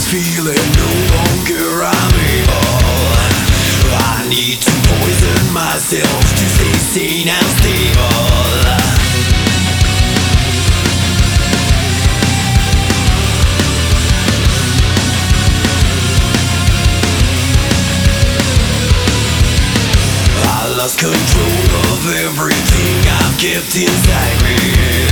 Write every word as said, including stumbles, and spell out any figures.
feeling no longer I'm able. I need to poison myself to stay sane and stable. I lost control of everything I've kept inside me.